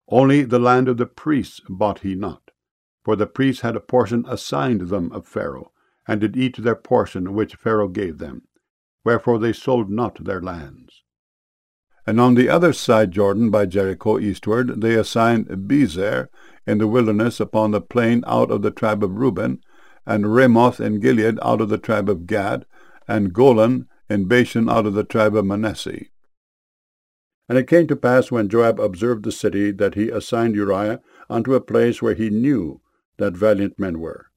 Only the land of the priests bought he not, for the priests had a portion assigned them of Pharaoh, and did eat their portion which Pharaoh gave them. Wherefore they sold not their lands. And on the other side Jordan, by Jericho eastward, they assigned Bezer in the wilderness upon the plain out of the tribe of Reuben, and Ramoth in Gilead out of the tribe of Gad, and Golan in Bashan out of the tribe of Manasseh. And it came to pass, when Joab observed the city, that he assigned Uriah unto a place where he knew that valiant men were.